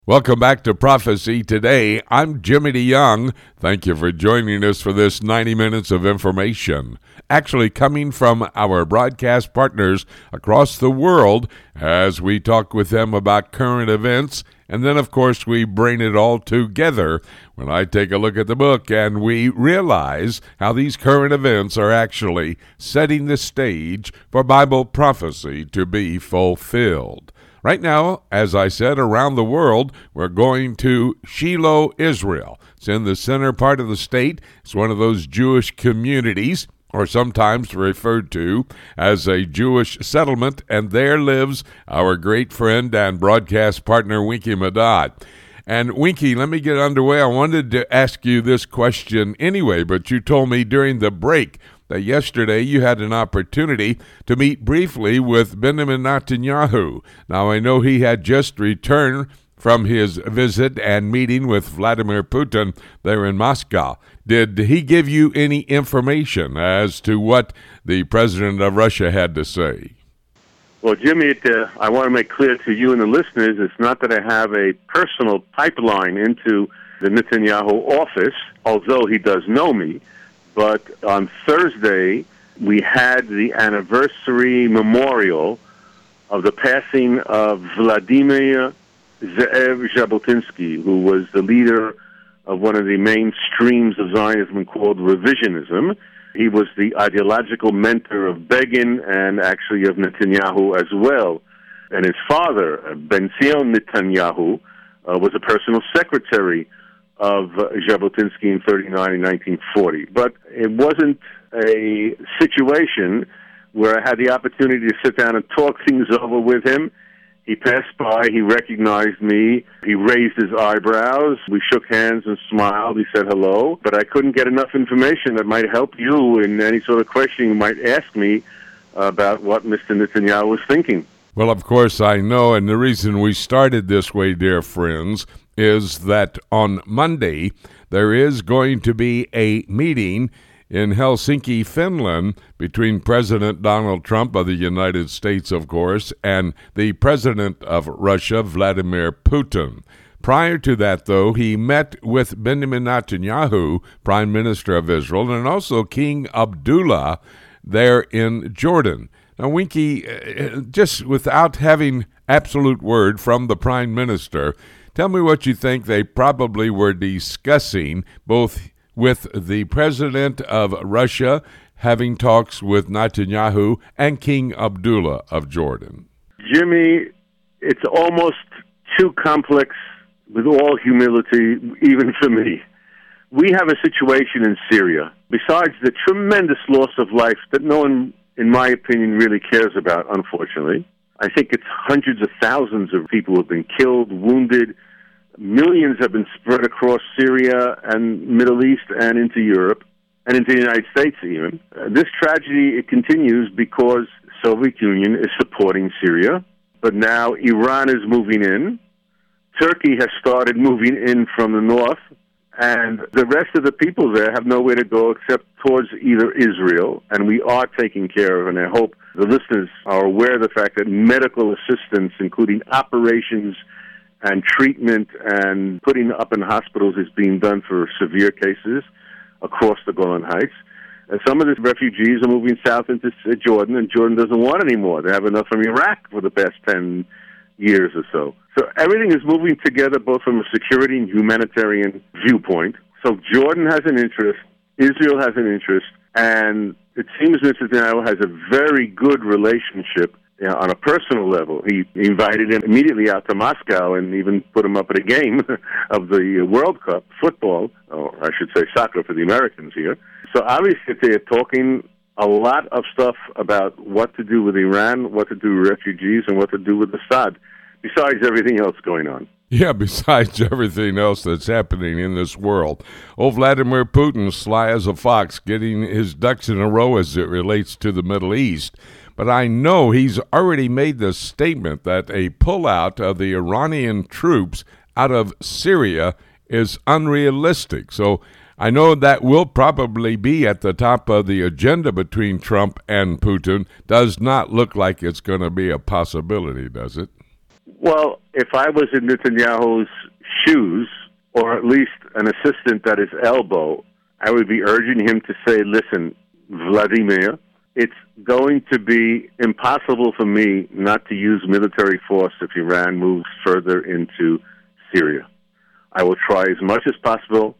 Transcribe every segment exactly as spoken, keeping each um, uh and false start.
Welcome back to Prophecy Today. I'm Jimmy DeYoung. Thank you for joining us for this ninety minutes of information, actually coming from our broadcast partners across the world as we talk with them about current events. And then, of course, we bring it all together when I take a look at the book and we realize how these current events are actually setting the stage for Bible prophecy to be fulfilled. Right now, as I said, around the world, we're going to Shiloh, Israel. It's in the center part of the state. It's one of those Jewish communities, or sometimes referred to as a Jewish settlement, and there lives our great friend and broadcast partner, Winky Madad. And Winky, let me get underway. I wanted to ask you this question anyway, but you told me during the break that yesterday you had an opportunity to meet briefly with Benjamin Netanyahu. Now, I know he had just returned from his visit and meeting with Vladimir Putin there in Moscow. Did he give you any information as to what the president of Russia had to say? Well, Jimmy, it, uh, I want to make clear to you and the listeners, it's not that I have a personal pipeline into the Netanyahu office, although he does know me. But on Thursday, we had the anniversary memorial of the passing of Vladimir Ze'ev Jabotinsky, who was the leader of one of the main streams of Zionism called revisionism. He was the ideological mentor of Begin and actually of Netanyahu as well. And his father, Ben-Zion Netanyahu, uh, was a personal secretary of uh, Jabotinsky in thirty-nine and nineteen forty. But it wasn't a situation where I had the opportunity to sit down and talk things over with him. He passed by, he recognized me, he raised his eyebrows, we shook hands and smiled, he said hello, but I couldn't get enough information that might help you in any sort of question you might ask me about what Mister Netanyahu was thinking. Well, of course I know, and the reason we started this way, dear friends, is that on Monday there is going to be a meeting in Helsinki, Finland, between President Donald Trump of the United States, of course, and the president of Russia, Vladimir Putin. Prior to that, though, he met with Benjamin Netanyahu, Prime Minister of Israel, and also King Abdullah there in Jordan. Now, Winky, just without having absolute word from the Prime Minister, tell me what you think they probably were discussing, both with the president of Russia having talks with Netanyahu and King Abdullah of Jordan. Jimmy, it's almost too complex, with all humility, even for me. We have a situation in Syria, besides the tremendous loss of life that no one, in my opinion, really cares about, unfortunately. I think it's hundreds of thousands of people who have been killed, wounded. Millions have been spread across Syria and Middle East and into Europe and into the United States even. Uh, this tragedy, it continues because the Soviet Union is supporting Syria, but now Iran is moving in. Turkey has started moving in from the north, and the rest of the people there have nowhere to go except towards either Israel, and we are taking care of, and I hope the listeners are aware of the fact that medical assistance, including operations and treatment and putting up in hospitals, is being done for severe cases across the Golan Heights. And some of the refugees are moving south into Jordan, and Jordan doesn't want any more. They have enough from Iraq for the past ten years or so. So everything is moving together, both from a security and humanitarian viewpoint. So Jordan has an interest, Israel has an interest, and it seems Mister Netanyahu has a very good relationship. You know, on a personal level. He invited him immediately out to Moscow and even put him up at a game of the World Cup football, or I should say soccer for the Americans here. So obviously they're talking a lot of stuff about what to do with Iran, what to do with refugees, and what to do with Assad, besides everything else going on. Yeah, besides everything else that's happening in this world. Oh, Vladimir Putin, sly as a fox, getting his ducks in a row as it relates to the Middle East. But I know he's already made the statement that a pullout of the Iranian troops out of Syria is unrealistic. So I know that will probably be at the top of the agenda between Trump and Putin. Does not look like it's going to be a possibility, does it? Well, if I was in Netanyahu's shoes, or at least an assistant at his elbow, I would be urging him to say, listen, Vladimir, it's going to be impossible for me not to use military force if Iran moves further into Syria. I will try as much as possible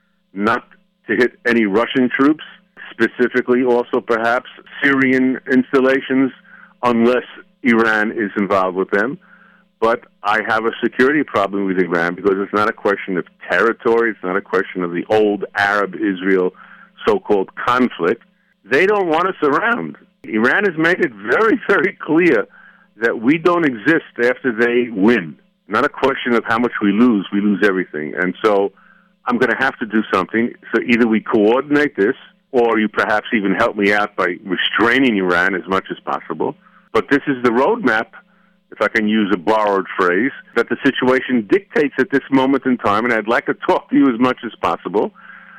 not to hit any Russian troops, specifically also perhaps Syrian installations, unless Iran is involved with them. But I have a security problem with Iran because it's not a question of territory. It's not a question of the old Arab-Israel so-called conflict. They don't want us around. Iran has made it very, very clear that we don't exist after they win. Not a question of how much we lose. We lose everything. And so I'm going to have to do something. So either we coordinate this, or you perhaps even help me out by restraining Iran as much as possible. But this is the roadmap, if I can use a borrowed phrase, that the situation dictates at this moment in time, and I'd like to talk to you as much as possible.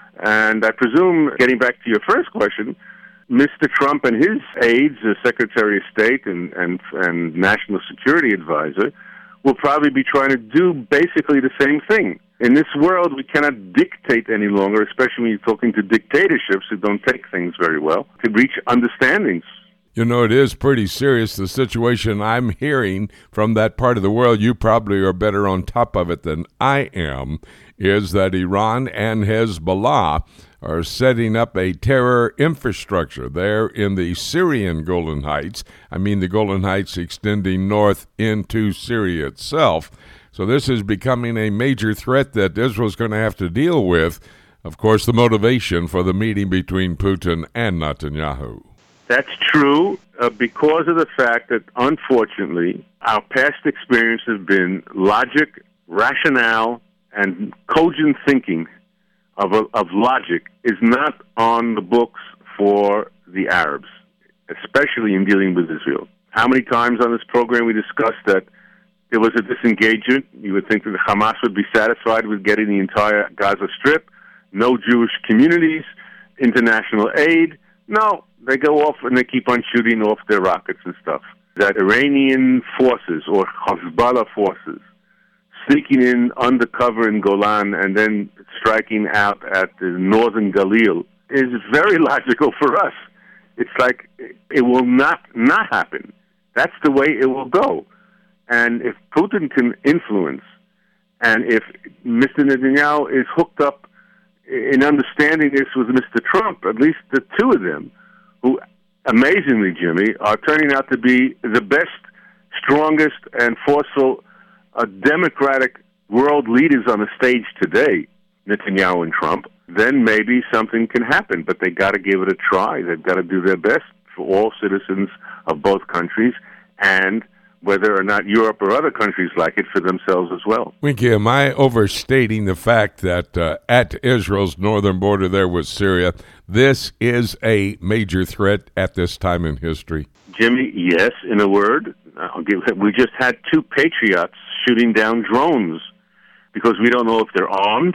And I presume, getting back to your first question, Mister Trump and his aides, the Secretary of State and, and, and National Security Advisor, will probably be trying to do basically the same thing. In this world, we cannot dictate any longer, especially when you're talking to dictatorships who don't take things very well, to reach understandings. You know, it is pretty serious, the situation I'm hearing from that part of the world. You probably are better on top of it than I am, is that Iran and Hezbollah are setting up a terror infrastructure there in the Syrian Golan Heights. I mean, the Golan Heights extending north into Syria itself. So this is becoming a major threat that Israel's going to have to deal with. Of course, the motivation for the meeting between Putin and Netanyahu. That's true uh, because of the fact that, unfortunately, our past experience has been logic, rationale, and cogent thinking of, of logic is not on the books for the Arabs, especially in dealing with Israel. How many times on this program we discussed that there was a disengagement? You would think that the Hamas would be satisfied with getting the entire Gaza Strip, no Jewish communities, international aid. No, they go off and they keep on shooting off their rockets and stuff. That Iranian forces or Hezbollah forces sneaking in undercover in Golan and then striking out at the northern Galil is very logical for us. It's like it will not not happen. That's the way it will go. And if Putin can influence, and if Mister Netanyahu is hooked up in understanding this with Mister Trump, at least the two of them, who amazingly, Jimmy, are turning out to be the best, strongest, and forceful uh, democratic world leaders on the stage today, Netanyahu and Trump, then maybe something can happen. But they got to give it a try. They've got to do their best for all citizens of both countries, and whether or not Europe or other countries like it, for themselves as well. Winky, am I overstating the fact that uh, at Israel's northern border there with Syria, this is a major threat at this time in history? Jimmy, yes, in a word. I'll give, we just had two Patriots shooting down drones because we don't know if they're armed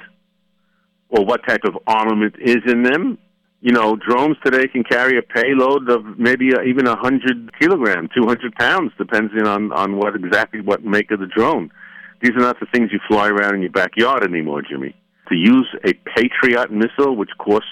or what type of armament is in them. You know, drones today can carry a payload of maybe uh, even one hundred kilograms, two hundred pounds, depending on, on what exactly what make of the drone. These are not the things you fly around in your backyard anymore, Jimmy. To use a Patriot missile, which costs,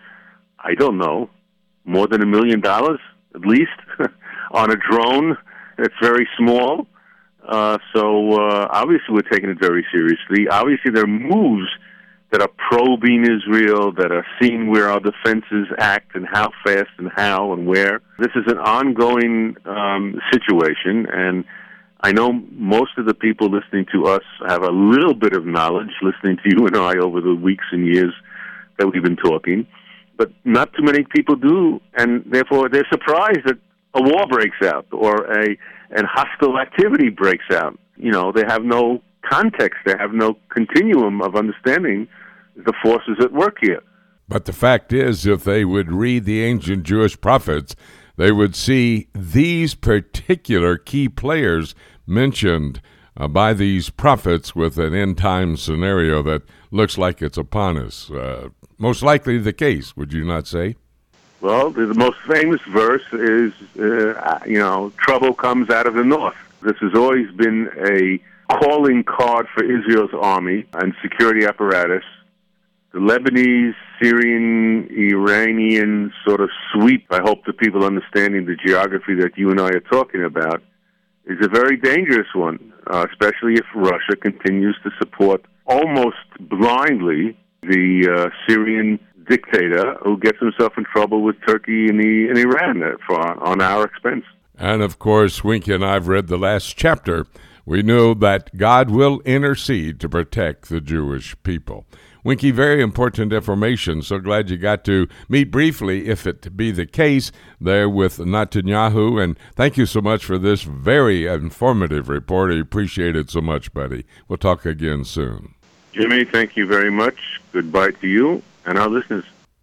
I don't know, more than a million dollars, at least, on a drone that's very small. Uh, so uh, obviously we're taking it very seriously. Obviously there are moves that are probing Israel, that are seeing where our defenses act and how fast and how and where. This is an ongoing um, situation, and I know most of the people listening to us have a little bit of knowledge, listening to you and I over the weeks and years that we've been talking, but not too many people do, and therefore they're surprised that a war breaks out or a and hostile activity breaks out. You know, they have no context, they have no continuum of understanding the forces at work here. But the fact is, if they would read the ancient Jewish prophets, they would see these particular key players mentioned uh, by these prophets with an end-time scenario that looks like it's upon us. Uh, most likely the case, would you not say? Well, the most famous verse is, uh, you know, trouble comes out of the north. This has always been a calling card for Israel's army and security apparatus. The Lebanese, Syrian, Iranian sort of sweep, I hope the people understanding the geography that you and I are talking about, is a very dangerous one, uh, especially if Russia continues to support almost blindly the uh, Syrian dictator who gets himself in trouble with Turkey and, the, and Iran for, on our expense. And, of course, Winky and I have read the last chapter. We know that God will intercede to protect the Jewish people. Winky, very important information. So glad you got to meet briefly, if it be the case, there with Netanyahu. And thank you so much for this very informative report. I appreciate it so much, buddy. We'll talk again soon. Jimmy, thank you very much. Goodbye to you and our listeners.